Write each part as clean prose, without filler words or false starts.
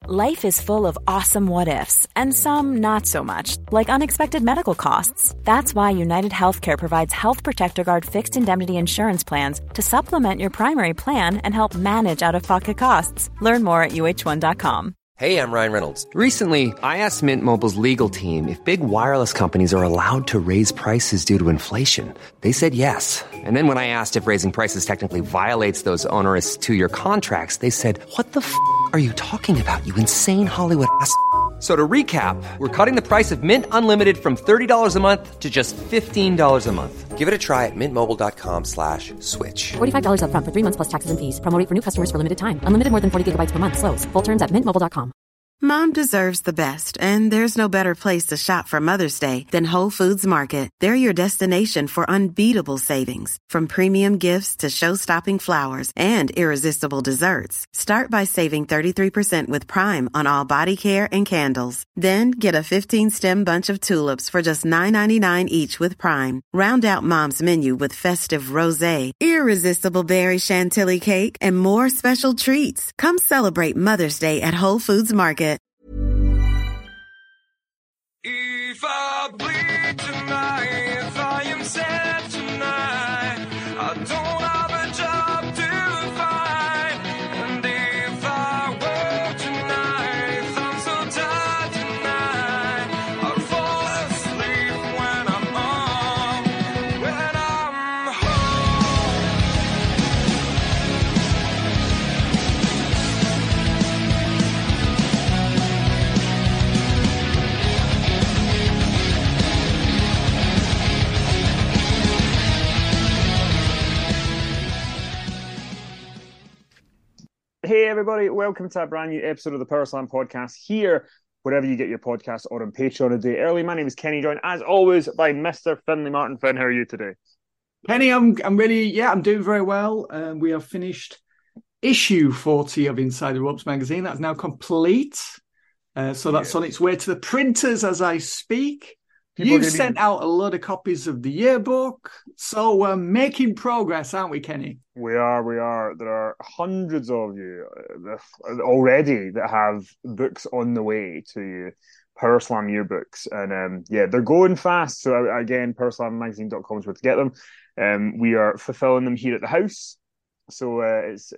Life is full of awesome what-ifs, and some not so much, like unexpected medical costs. That's why United Healthcare provides Health Protector Guard fixed indemnity insurance plans to supplement your primary plan and help manage out-of-pocket costs. Learn more at uh1.com. Hey, I'm Ryan Reynolds. Recently, I asked Mint Mobile's legal team if big wireless companies are allowed to raise prices due to inflation. They said yes. And then when I asked if raising prices technically violates those onerous two-year contracts, they said, "What the f*** are you talking about, you insane Hollywood ass?" So to recap, we're cutting the price of Mint Unlimited from $30 a month to just $15 a month. Give it a try at mintmobile.com/switch. $45 up front for 3 months plus taxes and fees. Promo rate for new customers for limited time. Unlimited more than 40 gigabytes per month. Slows full terms at mintmobile.com. Mom deserves the best, and there's no better place to shop for Mother's Day than Whole Foods Market. They're your destination for unbeatable savings, from premium gifts to show-stopping flowers and irresistible desserts. Start by saving 33% with Prime on all body care and candles. Then get a 15-stem bunch of tulips for just $9.99 each with Prime. Round out Mom's menu with festive rosé, irresistible berry chantilly cake, and more special treats. Come celebrate Mother's Day at Whole Foods Market. If I bleed tonight, if I am sad tonight, I don't have a job to find. And if I work tonight, I'm so tired tonight, I'll fall asleep when I'm home. Hey everybody, welcome to a brand new episode of the Power Slam podcast here, wherever you get your podcast or on Patreon a day early. My name is Kenny, joined as always by Mr. Finley Martin. Finn, how are you today? Kenny, I'm doing very well. We have finished issue 40 of Inside the Ropes magazine. That's now complete. So that's on its way to the printers as I speak. You've sent out a lot of copies of the yearbook. So we're making progress, aren't we, Kenny? We are. There are hundreds of you already that have books on the way to you, Power Slam yearbooks. And they're going fast. So again, powerslammagazine.com is where to get them. We are fulfilling them here at the house. So it's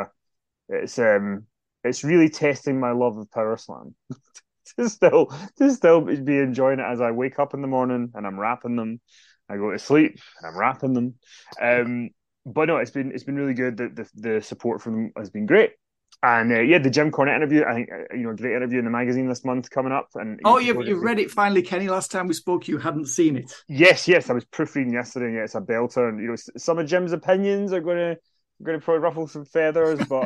really testing my love of Power Slam. to still be enjoying it as I wake up in the morning and I'm wrapping them. I go to sleep and I'm wrapping them. But no, it's been really good. The support from them has been great. And the Jim Cornette interview, I think, a great interview in the magazine this month coming up. And you've read it finally, Kenny. Last time we spoke, you hadn't seen it. Yes, I was proofreading yesterday. And it's a belter. And some of Jim's opinions are going to probably ruffle some feathers, but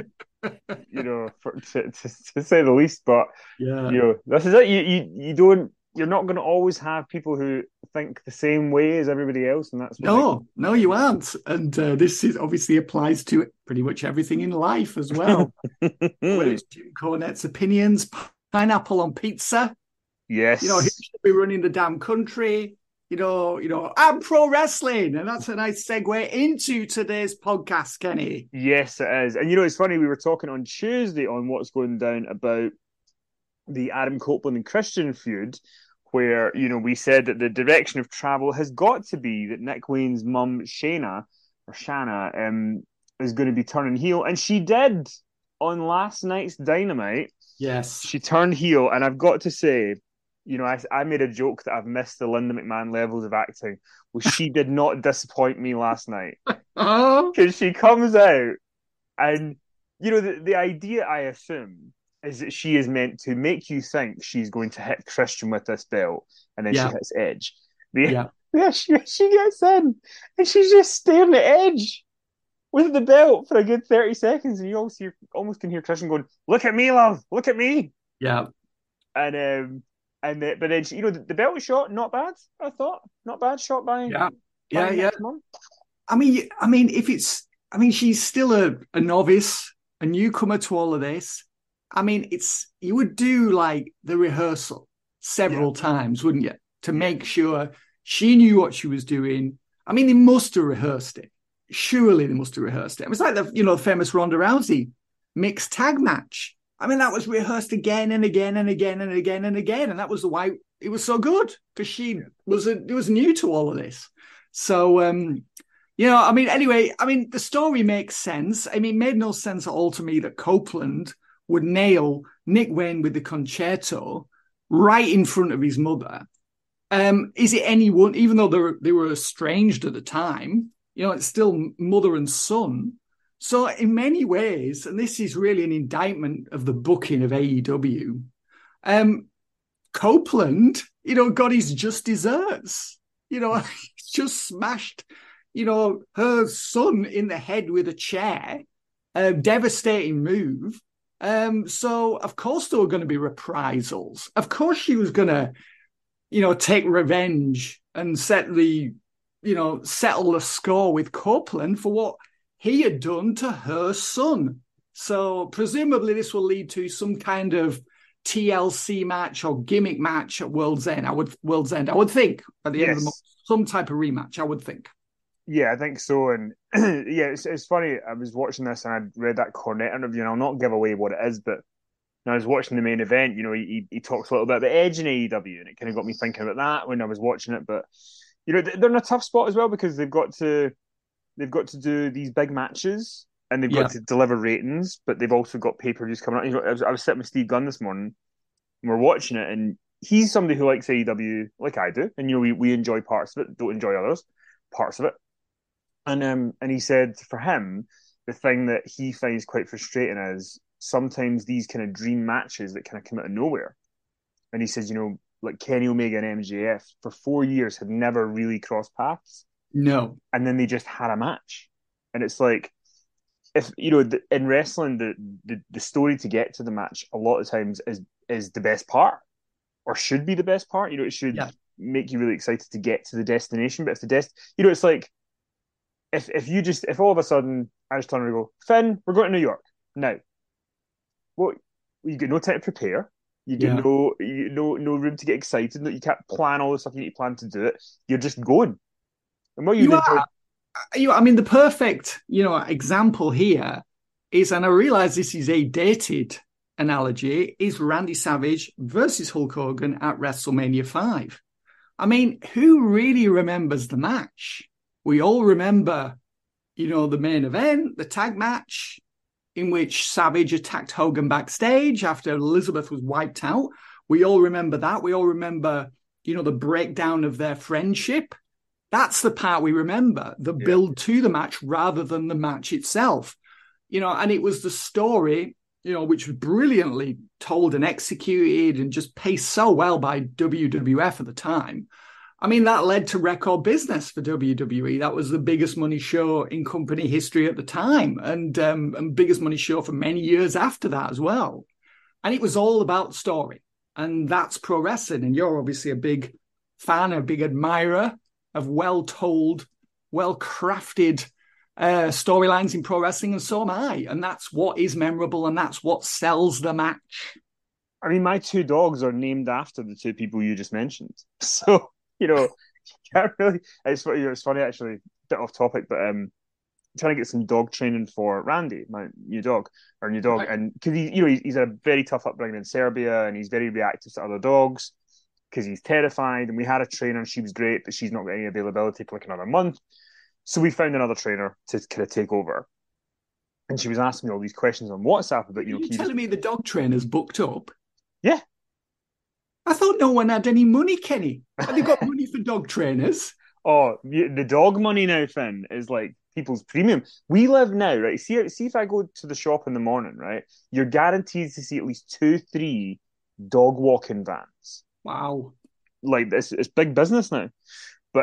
to say the least. But this is it. You're not going to always have people who think the same way as everybody else, and that's no, you aren't. And this obviously applies to pretty much everything in life as well. Whether it's Jim Cornette's opinions, pineapple on pizza. Yes, he should be running the damn country. And pro wrestling, and that's a nice segue into today's podcast, Kenny. Yes, it is. And it's funny, we were talking on Tuesday on what's going down about the Adam Copeland and Christian feud, where we said that the direction of travel has got to be that Nick Wayne's mum Shanna is going to be turning heel, and she did on last night's Dynamite. Yes, she turned heel, and I've got to say, I made a joke that I've missed the Linda McMahon levels of acting. Well, she did not disappoint me last night, because she comes out, and the idea, I assume, is that she is meant to make you think she's going to hit Christian with this belt, and then she hits Edge. She gets in, and she's just staring at Edge with the belt for a good 30 seconds, and you almost can hear Christian going, "Look at me, love, look at me." Yeah, but then the belt shot, not bad. I thought not bad shot by Mom. I mean, she's still a novice, a newcomer to all of this. I mean, you would do like the rehearsal several times, wouldn't you? To make sure she knew what she was doing. I mean, they must have rehearsed it. Surely they must have rehearsed it. It was like the famous Ronda Rousey mixed tag match. I mean, that was rehearsed again and again and again and again and again. And that was why it was so good, because she was new to all of this. So, I mean, anyway, I mean, the story makes sense. I mean, it made no sense at all to me that Copeland would nail Nick Wayne with the concerto right in front of his mother. Is it anyone, even though they were estranged at the time, it's still mother and son. So in many ways, and this is really an indictment of the booking of AEW, Copeland, got his just desserts. Just smashed, her son in the head with a chair. A devastating move. So of course there were going to be reprisals. Of course she was going to, take revenge and settle the score with Copeland for what he had done to her son. So presumably this will lead to some kind of TLC match or gimmick match at World's End. I would think at the end of the month, some type of rematch, I would think. Yeah, I think so. And it's funny. I was watching this and I'd read that Cornette interview, and I'll not give away what it is, but when I was watching the main event, he talks a little bit about Edge in AEW, and it kind of got me thinking about that when I was watching it. But they're in a tough spot as well, because they've got to do these big matches and they've got to deliver ratings, but they've also got pay-per-views coming up. I was sitting with Steve Gunn this morning and we're watching it, and he's somebody who likes AEW like I do, and we enjoy parts of it, don't enjoy others parts of it. And he said for him, the thing that he finds quite frustrating is sometimes these kind of dream matches that kind of come out of nowhere. And he says, like Kenny Omega and MJF for 4 years had never really crossed paths. No. And then they just had a match. And it's like, if in wrestling, the story to get to the match a lot of times is the best part, or should be the best part. It should make you really excited to get to the destination. But if it's like, if all of a sudden I just turn around and go, Finn, we're going to New York now. Well, you get no time to prepare. You get no room to get excited. You can't plan all the stuff you need to plan to do it. You're just going. And what I mean, the perfect, example here is, and I realize this is a dated analogy, is Randy Savage versus Hulk Hogan at WrestleMania 5. I mean, who really remembers the match? We all remember, the main event, the tag match, in which Savage attacked Hogan backstage after Elizabeth was wiped out. We all remember that. We all remember, the breakdown of their friendship. That's the part we remember, the build to the match rather than the match itself. And it was the story, which was brilliantly told and executed and just paced so well by WWF at the time. I mean, that led to record business for WWE. That was the biggest money show in company history at the time, and biggest money show for many years after that as well. And it was all about story. And that's pro wrestling. And you're obviously a big fan, a big admirer of well-told, well-crafted storylines in pro wrestling, and so am I. And that's what is memorable, and that's what sells the match. I mean, my two dogs are named after the two people you just mentioned. So, you can't really... It's funny, actually, a bit off topic, but I'm trying to get some dog training for Randy, my new dog. Right. And because he's a very tough upbringing in Serbia, and he's very reactive to other dogs because he's terrified. And we had a trainer, and she was great, but she's not got any availability for like another month. So we found another trainer to kind of take over. And she was asking me all these questions on WhatsApp about, Are you telling me the dog trainer's booked up? Yeah. I thought no one had any money, Kenny. Have they got money for dog trainers? Oh, the dog money now, Finn, is like people's premium. We live now, right? See if I go to the shop in the morning, right? You're guaranteed to see at least 2-3 dog walking vans. Wow. Like it's big business now. But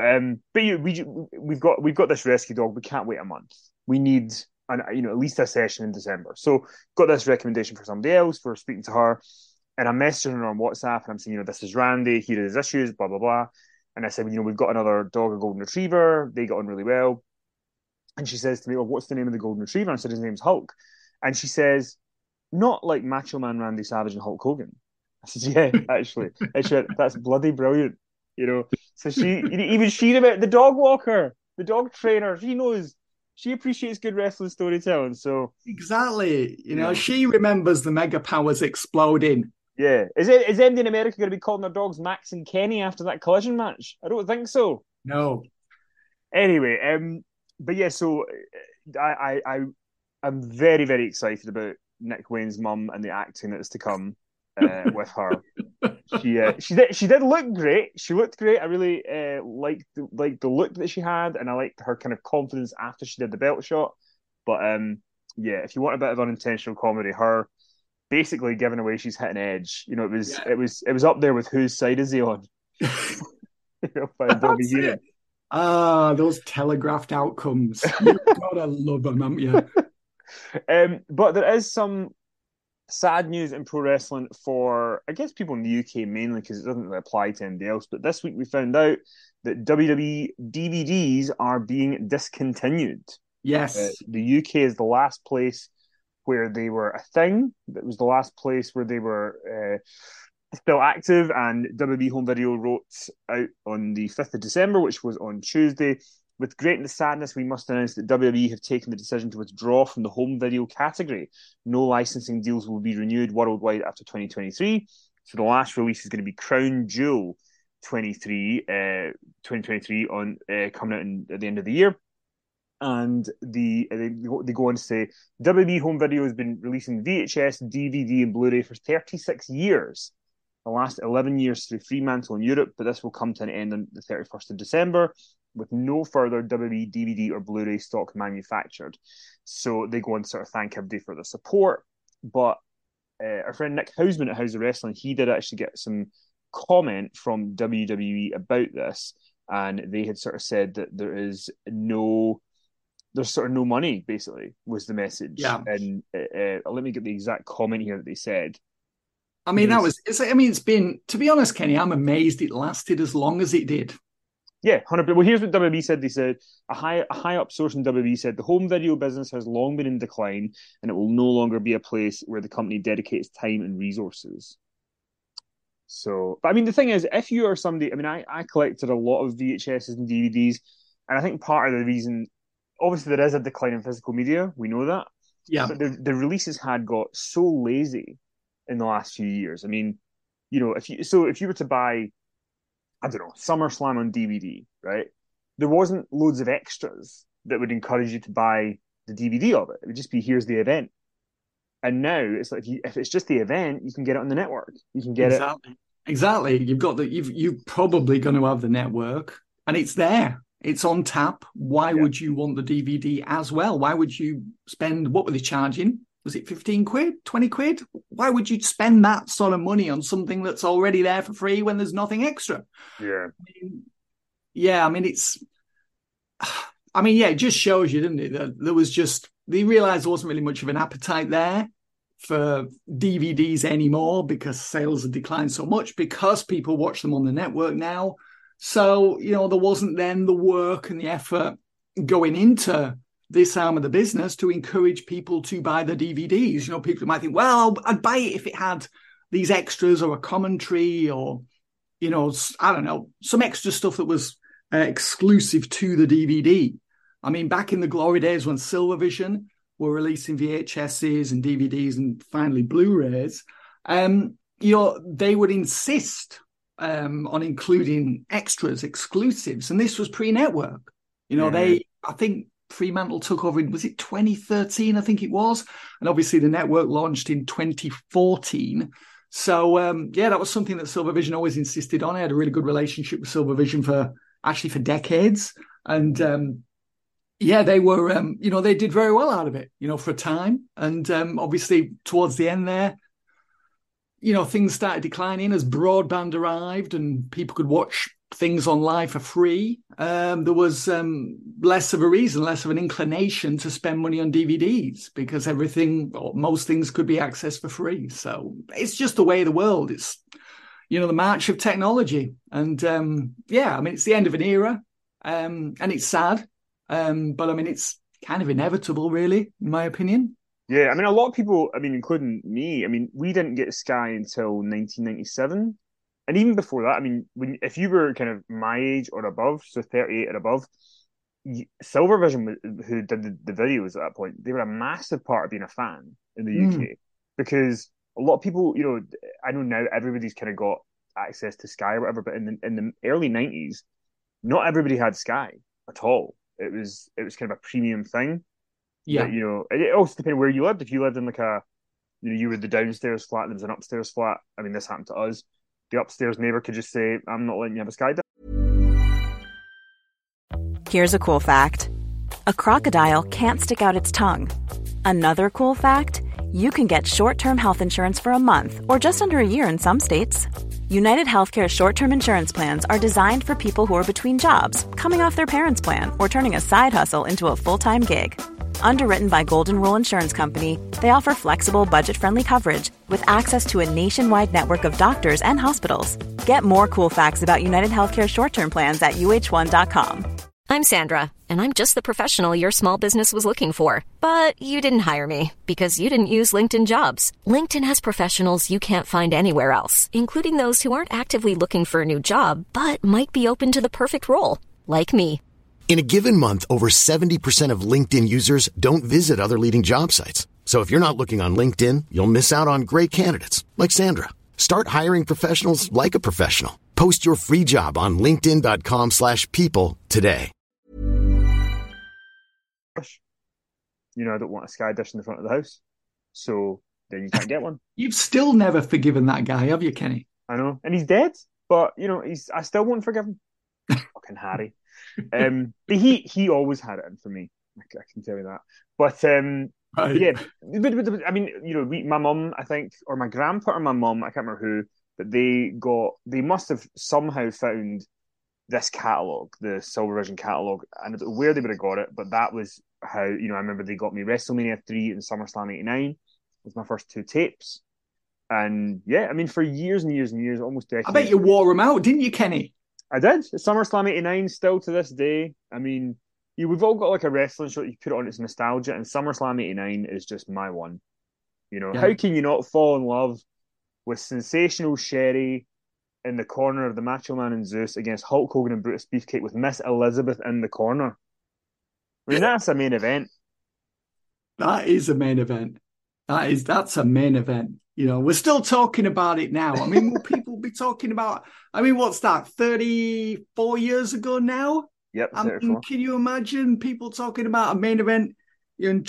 we've got this rescue dog. We can't wait a month. We need at least a session in December. So got this recommendation for somebody else. We're speaking to her, and I'm messaging her on WhatsApp, and I'm saying, this is Randy. Here are his issues. Blah blah blah. And I said, we've got another dog, a golden retriever. They got on really well. And she says to me, well, what's the name of the golden retriever? And I said, his name's Hulk. And she says, not like Macho Man Randy Savage and Hulk Hogan. I said, yeah, actually. That's bloody brilliant. So she, even she about the dog walker, the dog trainer, she knows She appreciates good wrestling storytelling. So exactly, she remembers the Mega Powers exploding. Yeah. Is anybody in America going to be calling their dogs Max and Kenny after that collision match? I don't think so. No. Anyway, but yeah, so I'm very, very excited about Nick Wayne's mum and the acting that is to come with her. She did look great. She looked great. I really liked the look that she had, and I liked her kind of confidence after she did the belt shot. But yeah, if you want a bit of unintentional comedy, her basically giving away she's hitting edge. It was up there with Whose Side Is He On? By Bobby Heenan. Those telegraphed outcomes. You've gotta love them, haven't you? But there is some sad news in pro wrestling for, I guess, people in the UK mainly, because it doesn't really apply to anybody else. But this week we found out that WWE DVDs are being discontinued. Yes. The UK is the last place where they were a thing. That was the last place where they were still active, and WWE Home Video wrote out on the 5th of December, which was on Tuesday. With great sadness, we must announce that WWE have taken the decision to withdraw from the home video category. No licensing deals will be renewed worldwide after 2023. So the last release is going to be Crown Jewel 2023 on coming out at the end of the year. And they go on to say WWE Home Video has been releasing VHS, DVD, and Blu-ray for 36 years. The last 11 years through Fremantle in Europe, but this will come to an end on the 31st of December with no further WWE DVD or Blu-ray stock manufactured. So they go on to sort of thank everybody for their support. But our friend Nick Hausman at House of Wrestling, he did actually get some comment from WWE about this, and they had sort of said that there's sort of no money, basically, was the message. Yeah. And let me get the exact comment here that they said. I mean, it's been, to be honest, Kenny, I'm amazed it lasted as long as it did. Yeah, 100%. Well, here's what WWE said. They said, a high-up source in WWE said, the home video business has long been in decline, and it will no longer be a place where the company dedicates time and resources. So, but I mean, the thing is, if you are somebody, I mean, I collected a lot of VHSs and DVDs, and I think part of the reason, obviously there is a decline in physical media, we know that. Yeah. But the releases had got so lazy in the last few years. I mean, if you were to buy, I don't know, SummerSlam on DVD, right? There wasn't loads of extras that would encourage you to buy the DVD of it. It would just be, here's the event. And now it's like, if it's just the event, you can get it on the network. You can get it. Exactly. You're probably going to have the network, and it's there. It's on tap. Why would you want the DVD as well? Why would you spend, what were they charging? Was it 15 quid, 20 quid? Why would you spend that sort of money on something that's already there for free when there's nothing extra? Yeah. It just shows you, didn't it? That they realized there wasn't really much of an appetite there for DVDs anymore because sales had declined so much because people watch them on the network now. So, there wasn't then the work and the effort going into this arm of the business to encourage people to buy the DVDs. People might think, well, I'd buy it if it had these extras or a commentary or, I don't know, some extra stuff that was exclusive to the DVD. I mean, back in the glory days when Silvervision were releasing VHSs and DVDs and finally Blu-rays, they would insist on including extras, exclusives. And this was pre-network. I think Fremantle took over was it 2013? I think it was. And obviously the network launched in 2014. So, that was something that Silvervision always insisted on. I had a really good relationship with Silvervision for decades. And, they were, they did very well out of it, for a time. And obviously towards the end there, things started declining as broadband arrived and people could watch things on live for free. There was less of an inclination to spend money on DVDs because most things could be accessed for free. So it's just the way of the world. It's, the march of technology. And it's the end of an era and it's sad. But it's kind of inevitable, really, in my opinion. Yeah, a lot of people, including me, we didn't get Sky until 1997. And even before that, if you were kind of my age or above, so 38 and above, Silvervision, who did the videos at that point, they were a massive part of being a fan in the UK, because a lot of people, I know now everybody's kind of got access to Sky or whatever, but in the early 90s, not everybody had Sky at all. It was kind of a premium thing. Yeah. But, it also depended where you lived. If you lived in like you were the downstairs flat and there was an upstairs flat. I mean, this happened to us. The upstairs neighbor could just say, "I'm not letting you have a Sky." Here's a cool fact. A crocodile can't stick out its tongue. Another cool fact, you can get short-term health insurance for a month or just under a year in some states. United Healthcare short-term insurance plans are designed for people who are between jobs, coming off their parents' plan, or turning a side hustle into a full-time gig. Underwritten by Golden Rule Insurance Company, they offer flexible, budget-friendly coverage with access to a nationwide network of doctors and hospitals. Get more cool facts about United Healthcare short-term plans at uh1.com. I'm Sandra, and I'm just the professional your small business was looking for. But you didn't hire me because you didn't use LinkedIn Jobs. LinkedIn has professionals you can't find anywhere else, including those who aren't actively looking for a new job, but might be open to the perfect role, like me. In a given month, over 70% of LinkedIn users don't visit other leading job sites. So if you're not looking on LinkedIn, you'll miss out on great candidates like Sandra. Start hiring professionals like a professional. Post your free job on linkedin.com/people today. I don't want a Sky dish in the front of the house. So then you can't get one. You've still never forgiven that guy, have you, Kenny? I know. And he's dead. But, I still won't forgive him. Fucking Harry. But he always had it in for me. I can tell you that. But, right. Yeah. But, I mean, my mum, I think, or my grandpa or my mum, I can't remember who, but they must have somehow found this catalogue, the Silvervision catalogue, and I don't know where they would have got it, but that was how, I remember they got me WrestleMania 3 and SummerSlam 89. It was my first two tapes. And yeah, I mean, for years and years and years, almost decades. I bet you wore them out, didn't you, Kenny? I did. SummerSlam 89 still to this day. I mean, we've all got like a wrestling show that you put on, it's nostalgia, and SummerSlam 89 is just my one. How can you not fall in love with sensational Sherry in the corner of the Macho Man and Zeus against Hulk Hogan and Brutus Beefcake with Miss Elizabeth in the corner? I mean, that's a main event. That is a main event. That's a main event. We're still talking about it now. I mean, will people be talking about, what's that, 34 years ago now? Yep, can you imagine people talking about a main event in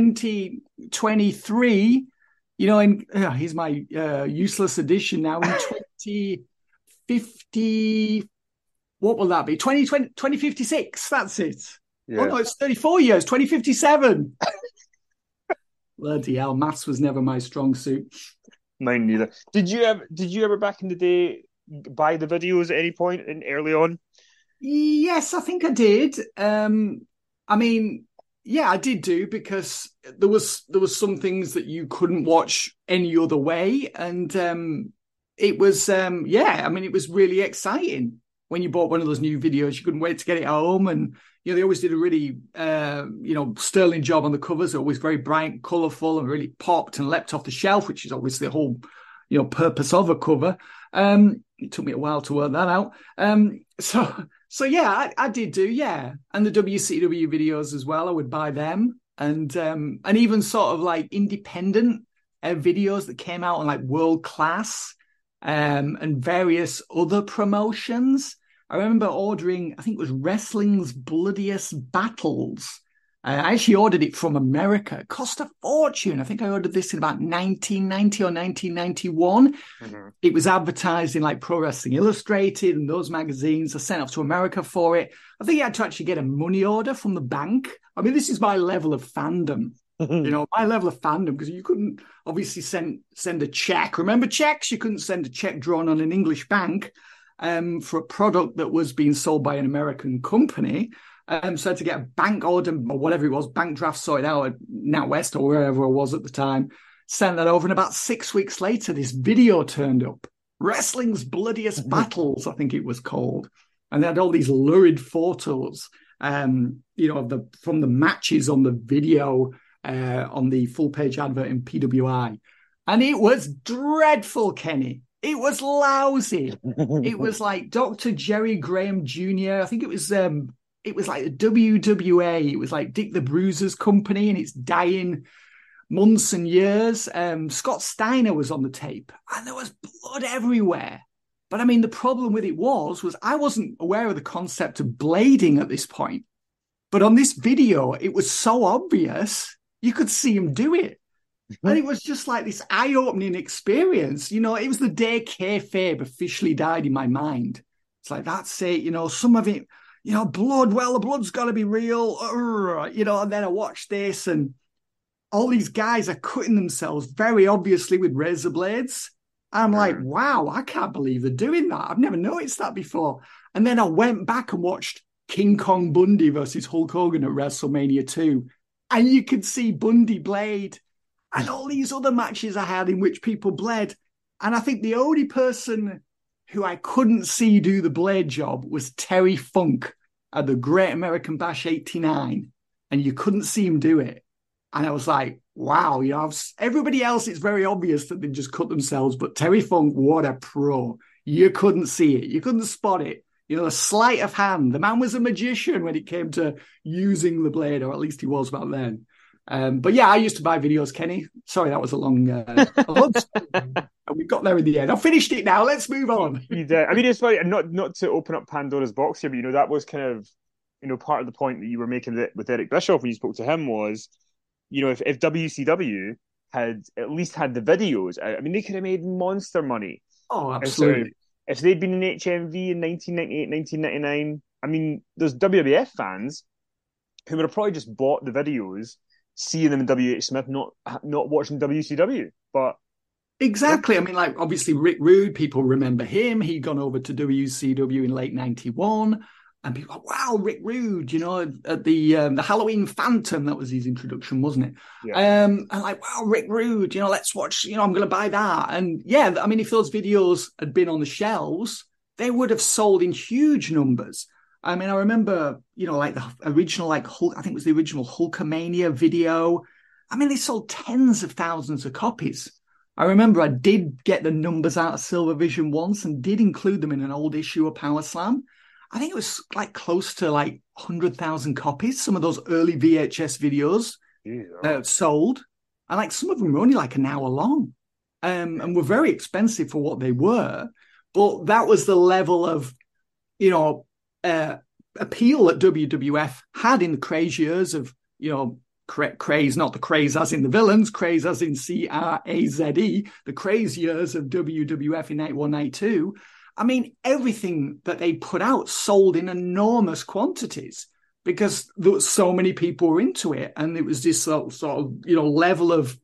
2023? Here's my useless addition now, in 2050, what will that be? 2056, that's it. Yeah. Oh no, it's 34 years, 2057. Bloody hell, maths was never my strong suit. Mine neither. Did you ever back in the day buy the videos at any point early on? Yes, I think I did. I did do, because there was some things that you couldn't watch any other way, and it was it was really exciting when you bought one of those new videos. You couldn't wait to get it home, and they always did a really sterling job on the covers. They're always very bright, colourful, and really popped and leapt off the shelf, which is obviously the whole purpose of a cover. It took me a while to work that out. So yeah, I did do, yeah. And the WCW videos as well, I would buy them. And even sort of like independent videos that came out on like World Class and various other promotions. I remember ordering, I think it was Wrestling's Bloodiest Battles. I actually ordered it from America. It cost a fortune. I think I ordered this in about 1990 or 1991. Mm-hmm. It was advertised in like Pro Wrestling Illustrated and those magazines. I sent off to America for it. I think you had to actually get a money order from the bank. I mean, this is my level of fandom. My level of fandom, because you couldn't obviously send a check. Remember checks? You couldn't send a check drawn on an English bank for a product that was being sold by an American company. So I had to get a bank order or whatever it was, bank draft sorted out at NatWest or wherever I was at the time, sent that over. And about 6 weeks later, this video turned up. Wrestling's Bloodiest Battles, I think it was called. And they had all these lurid photos, from the matches on the video, on the full page advert in PWI. And it was dreadful, Kenny. It was lousy. It was like Dr. Jerry Graham Jr. I think it was it was like the WWA. It was like Dick the Bruiser's company, and it's dying months and years. Scott Steiner was on the tape, and there was blood everywhere. But I mean, the problem with it was I wasn't aware of the concept of blading at this point. But on this video, it was so obvious, you could see him do it. And it was just like this eye-opening experience. You know, it was the day kayfabe officially died in my mind. It's like, that's it, you know, some of it, you know, blood, well, the blood's got to be real, you know, and then I watched this and all these guys are cutting themselves very obviously with razor blades. I'm like, wow, I can't believe they're doing that. I've never noticed that before. And then I went back and watched King Kong Bundy versus Hulk Hogan at WrestleMania 2. And you could see Bundy blade and all these other matches I had in which people bled. And I think the only person who I couldn't see do the blade job was Terry Funk at the Great American Bash 89. And you couldn't see him do it. And I was like, wow, you know, everybody else, it's very obvious that they just cut themselves. But Terry Funk, what a pro. You couldn't see it. You couldn't spot it. You know, a sleight of hand. The man was a magician when it came to using the blade, or at least he was back then. But yeah, I used to buy videos, Kenny. Sorry, that was a long and we got there in the end. I've finished it now. Let's move on. You did. I mean, it's funny, not to open up Pandora's box here, but, you know, that was kind of, you know, part of the point that you were making with Eric Bischoff when you spoke to him was, you know, if WCW had at least had the videos, I mean, they could have made monster money. Oh, absolutely. If they'd been in HMV in 1998, 1999, I mean, there's WWF fans who would have probably just bought the videos, seeing them in WH Smith, not watching WCW. But exactly. I mean, like, obviously, Rick Rude, people remember him. He'd gone over to WCW in late 91. And people are like, wow, Rick Rude, you know, at the Halloween Phantom, that was his introduction, wasn't it? Yeah. And like, wow, Rick Rude, you know, let's watch, you know, I'm going to buy that. And yeah, I mean, if those videos had been on the shelves, they would have sold in huge numbers. I mean, I remember, you know, like the original, like Hulk, I think it was the original Hulkamania video. I mean, they sold tens of thousands of copies. I remember I did get the numbers out of Silvervision once and did include them in an old issue of Power Slam. I think it was like close to like 100,000 copies, some of those early VHS videos sold. And like some of them were only like an hour long and were very expensive for what they were. But that was the level of, you know, appeal that WWF had in the craze years of, you know, craze, not the craze as in the villains, craze as in CRAZE, the craze years of WWF in 91, 92. I mean, everything that they put out sold in enormous quantities because there was so many people were into it. And it was this sort of, you know, level of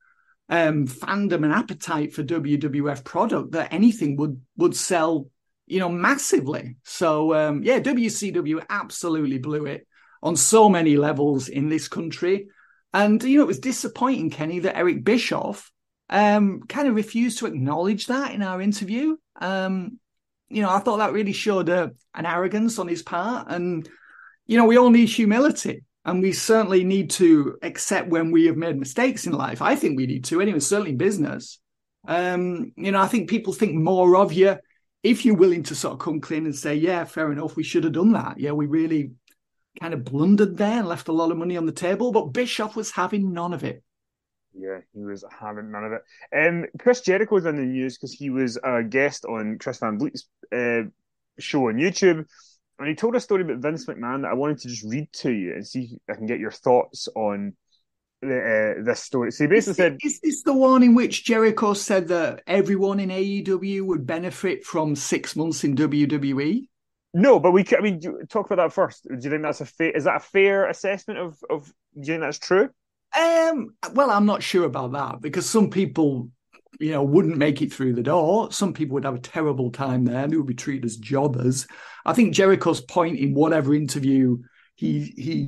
fandom and appetite for WWF product that anything would sell, you know, massively. So, yeah, WCW absolutely blew it on so many levels in this country. And, you know, it was disappointing, Kenny, that Eric Bischoff kind of refused to acknowledge that in our interview. You know, I thought that really showed an arrogance on his part. And, you know, we all need humility. And we certainly need to accept when we have made mistakes in life. I think we need to, anyway, certainly in business. You know, I think people think more of you if you're willing to sort of come clean and say, yeah, fair enough, we should have done that. Yeah, we really kind of blundered there and left a lot of money on the table. But Bischoff was having none of it. Yeah, he was having none of it. Chris Jericho's in the news because he was a guest on Chris Van Vliet's show on YouTube. And he told a story about Vince McMahon that I wanted to just read to you and see if I can get your thoughts on this story. So he basically said... Is this the one in which Jericho said that everyone in AEW would benefit from 6 months in WWE? No, but talk about that first. Do you think that's is that a fair assessment of do you think that's true? Well, I'm not sure about that because some people, you know, wouldn't make it through the door. Some people would have a terrible time there. They would be treated as jobbers. I think Jericho's point in whatever interview he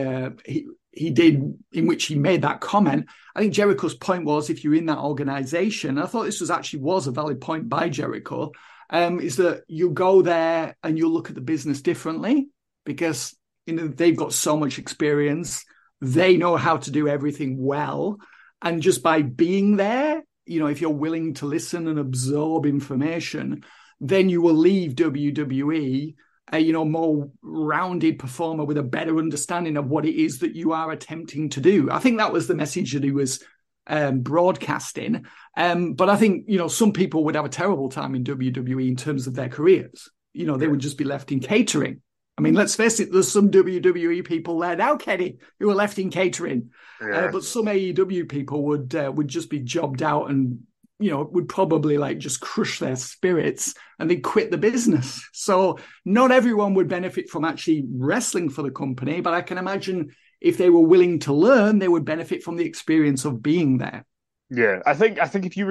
did in which he made that comment, I think Jericho's point was if you're in that organization, I thought this was a valid point by Jericho, is that you go there and you look at the business differently because, you know, they've got so much experience. They know how to do everything well. And just by being there, you know, if you're willing to listen and absorb information, then you will leave WWE a more rounded performer with a better understanding of what it is that you are attempting to do. I think that was the message that he was broadcasting. But I think, some people would have a terrible time in WWE in terms of their careers. They would just be left in catering. I mean, let's face it, there's some WWE people there now, Kenny, who are left in catering. Yeah. But some AEW people would just be jobbed out and, would probably just crush their spirits and they'd quit the business. So not everyone would benefit from actually wrestling for the company, but I can imagine if they were willing to learn, they would benefit from the experience of being there. Yeah, I think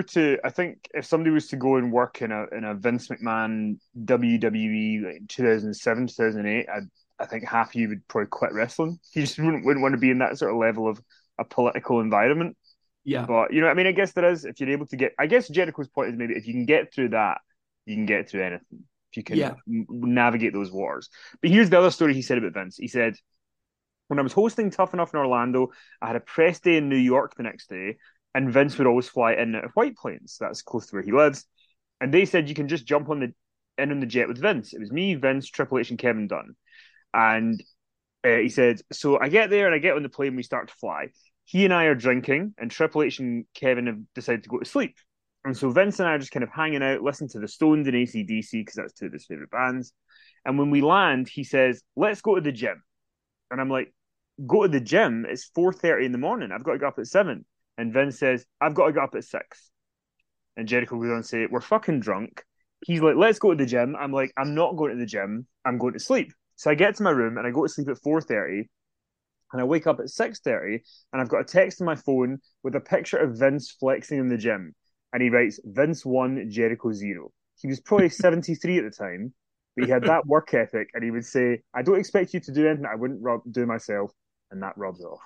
if somebody was to go and work in a Vince McMahon WWE like 2007, 2008, I think half of you would probably quit wrestling. You just wouldn't want to be in that sort of level of a political environment. Yeah. But, I guess there is, if you're able to I guess Jericho's point is maybe if you can get through that, you can get through anything. If you can navigate those waters. But here's the other story he said about Vince. He said, when I was hosting Tough Enough in Orlando, I had a press day in New York the next day, and Vince would always fly in out of White Plains. That's close to where he lives. And they said you can just jump on the jet with Vince. It was me, Vince, Triple H, and Kevin Dunn. And he said, so I get there and I get on the plane, we start to fly. He and I are drinking, and Triple H and Kevin have decided to go to sleep. And so Vince and I are just kind of hanging out, listening to the Stones and AC/DC, because that's two of his favourite bands. And when we land, he says, let's go to the gym. And I'm like, go to the gym? It's 4:30 in the morning. I've got to get up at 7. And Vince says, I've got to get up at 6. And Jericho goes on to say, we're fucking drunk. He's like, let's go to the gym. I'm like, I'm not going to the gym. I'm going to sleep. So I get to my room and I go to sleep at 4:30. And I wake up at 6:30 and I've got a text on my phone with a picture of Vince flexing in the gym. And he writes, Vince 1, Jericho 0. He was probably 73 at the time, but he had that work ethic. And he would say, I don't expect you to do anything I wouldn't do myself. And that rubs off.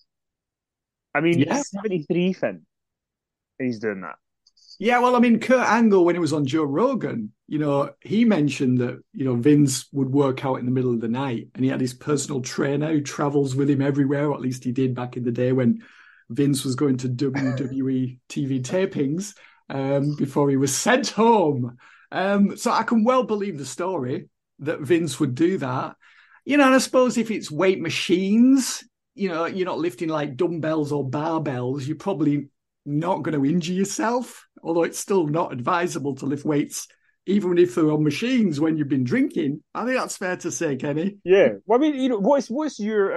I mean, 73, Finn. And he's doing that. Yeah, well, I mean, Kurt Angle, when he was on Joe Rogan, he mentioned that, Vince would work out in the middle of the night and he had his personal trainer who travels with him everywhere, or at least he did back in the day when Vince was going to WWE TV tapings before he was sent home. So I can well believe the story that Vince would do that. And I suppose if it's weight machines, you're not lifting like dumbbells or barbells, you're probably not going to injure yourself, although it's still not advisable to lift weights, even if they're on machines when you've been drinking. I think that's fair to say, Kenny. Yeah. Well, I mean, what's your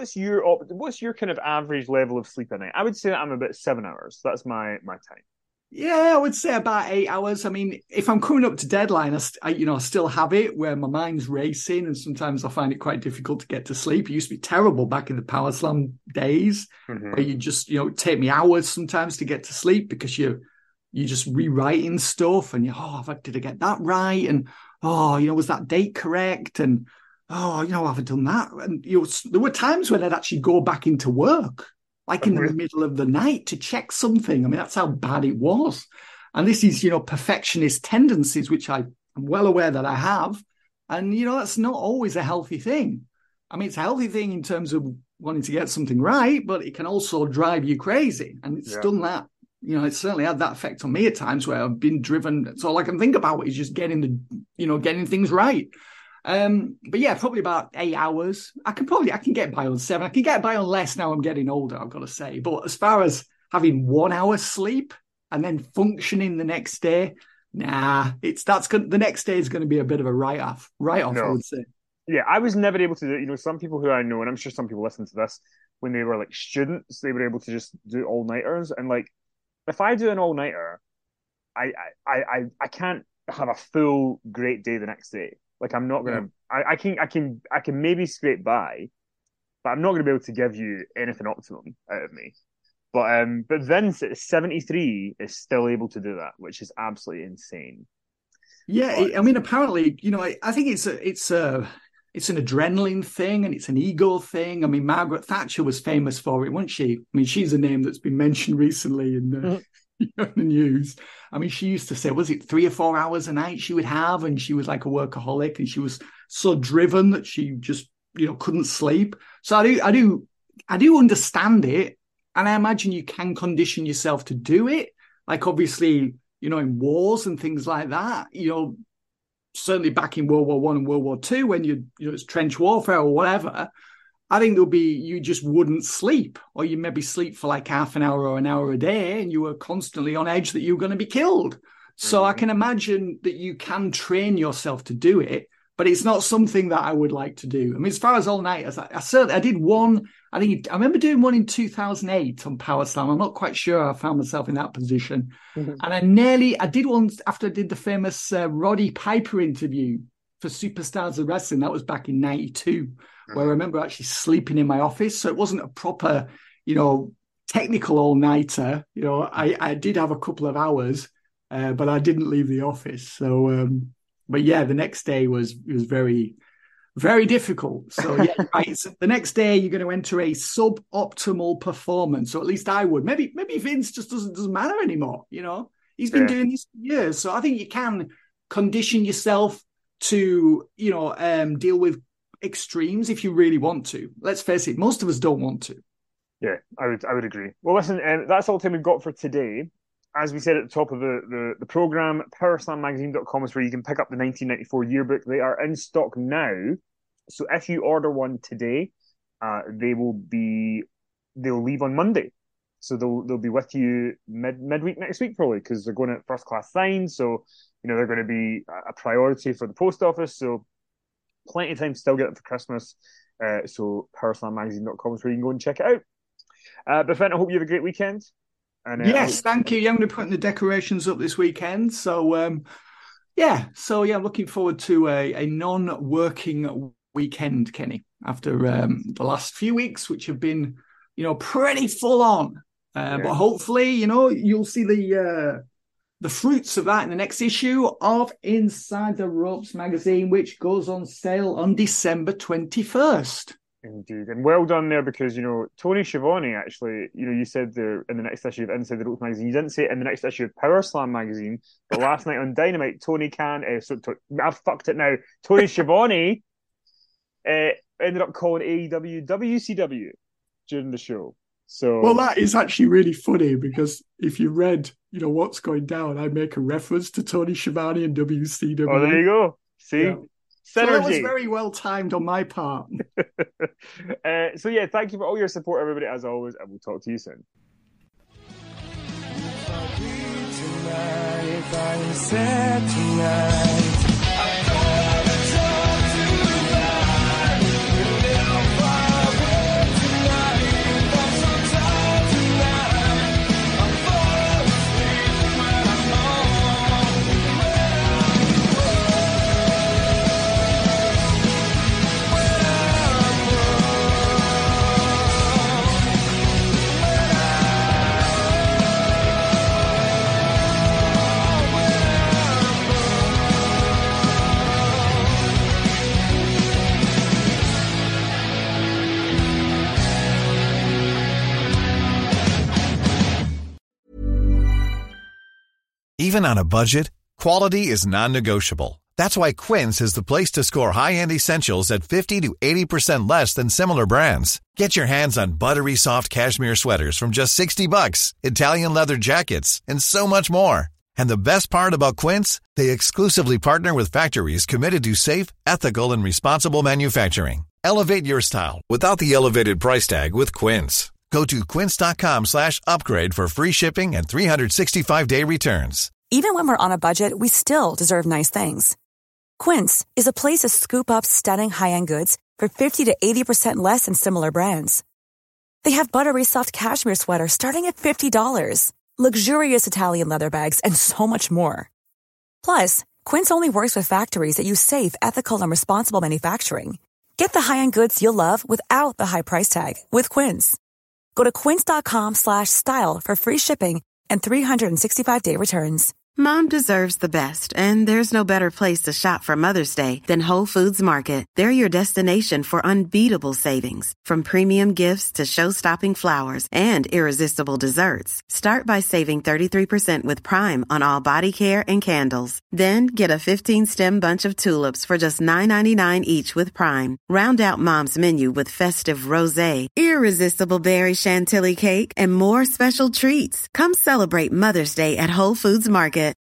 kind of average level of sleep a night? I would say that I'm about 7 hours. That's my time. Yeah, I would say about 8 hours. I mean, if I'm coming up to deadline, I still have it where my mind's racing and sometimes I find it quite difficult to get to sleep. It used to be terrible back in the Power Slam days where you just, take me hours sometimes to get to sleep because you're just rewriting stuff and did I get that right? And, was that date correct? And, have I done that? And, there were times when I'd actually go back into work, like in the middle of the night to check something. I mean, that's how bad it was. And this is, perfectionist tendencies, which I'm well aware that I have. And, that's not always a healthy thing. I mean, it's a healthy thing in terms of wanting to get something right, but it can also drive you crazy. And it's done that. It certainly had that effect on me at times where I've been driven. So all I can think about is just getting things right. But yeah, probably about 8 hours. I can get by on 7. I can get by on less now I'm getting older, I've got to say. But as far as having 1 hour sleep and then functioning the next day, the next day is going to be a bit of a write-off, I would say. Yeah, I was never able to do it. Some people who I know, and I'm sure some people listen to this, when they were like students, they were able to just do all-nighters. And like, if I do an all-nighter, I can't have a full great day the next day. Like I'm not gonna. Yeah. I can maybe scrape by, but I'm not gonna be able to give you anything optimum out of me. But Vince at 73 is still able to do that, which is absolutely insane. Yeah, I mean, apparently, I think it's an adrenaline thing and it's an ego thing. I mean, Margaret Thatcher was famous for it, wasn't she? I mean, she's a name that's been mentioned recently in the news. I mean, she used to say, was it 3 or 4 hours a night she would have? And she was like a workaholic and she was so driven that she just, couldn't sleep. So I do understand it. And I imagine you can condition yourself to do it. Like obviously, in wars and things like that, certainly back in World War I and World War II, when it's trench warfare or whatever, I think you just wouldn't sleep, or you maybe sleep for like half an hour or an hour a day, and you were constantly on edge that you were going to be killed. So I can imagine that you can train yourself to do it, but it's not something that I would like to do. I mean, as far as all-nighters, I did one. I remember doing one in 2008 on Power Slam. I'm not quite sure I found myself in that position. And I did one after I did the famous Roddy Piper interview for Superstars of Wrestling. That was back in 92, where I remember actually sleeping in my office. So it wasn't a proper, technical all-nighter. I did have a couple of hours, but I didn't leave the office. So, but yeah, the next day was very, very difficult. So yeah, right. So the next day you're going to enter a suboptimal performance, or at least I would. Maybe Vince just doesn't matter anymore. He's been doing this for years. So I think you can condition yourself to, deal with extremes if you really want to. Let's face it, most of us don't want to. Yeah, I would agree. Well, listen, that's all the time we've got for today. As we said at the top of the program, PowerSlamMagazine.com is where you can pick up the 1994 yearbook. They are in stock now. So if you order one today, they'll leave on Monday. So they'll be with you midweek next week, probably, because they're going at first class signs. So, they're going to be a priority for the post office. So plenty of time to still get it for Christmas. So PowerSlamMagazine.com is where you can go and check it out. But Fenton, I hope you have a great weekend. And, yes, thank you. Yeah, I'm going to put the decorations up this weekend. So, looking forward to a non-working weekend, Kenny, after the last few weeks, which have been, pretty full on. But hopefully, you'll see the fruits of that in the next issue of Inside the Ropes magazine, which goes on sale on December 21st. Indeed. And well done there, because, Tony Schiavone, actually, you said there in the next issue of Inside the Ropes magazine, you didn't say it in the next issue of Power Slam magazine, but last night on Dynamite, I've fucked it now. Tony Schiavone ended up calling AEW WCW during the show. So, well, that is actually really funny, because if you read, what's going down, I make a reference to Tony Schiavone and WCW. Oh, there you go. See? Yeah. So that was very well timed on my part. Thank you for all your support, everybody, as always, and we'll talk to you soon. Even on a budget, quality is non-negotiable. That's why Quince is the place to score high-end essentials at 50 to 80% less than similar brands. Get your hands on buttery soft cashmere sweaters from just $60, Italian leather jackets, and so much more. And the best part about Quince, they exclusively partner with factories committed to safe, ethical, and responsible manufacturing. Elevate your style without the elevated price tag with Quince. Go to quince.com/upgrade for free shipping and 365-day returns. Even when we're on a budget, we still deserve nice things. Quince is a place to scoop up stunning high-end goods for 50 to 80% less than similar brands. They have buttery soft cashmere sweaters starting at $50, luxurious Italian leather bags, and so much more. Plus, Quince only works with factories that use safe, ethical, and responsible manufacturing. Get the high-end goods you'll love without the high price tag with Quince. Go to quince.com/style for free shipping and 365-day returns. Mom deserves the best, and there's no better place to shop for Mother's Day than Whole Foods Market. They're your destination for unbeatable savings, from premium gifts to show-stopping flowers and irresistible desserts. Start by saving 33% with Prime on all body care and candles. Then get a 15-stem bunch of tulips for just $9.99 each with Prime. Round out Mom's menu with festive rosé, irresistible berry chantilly cake, and more special treats. Come celebrate Mother's Day at Whole Foods Market.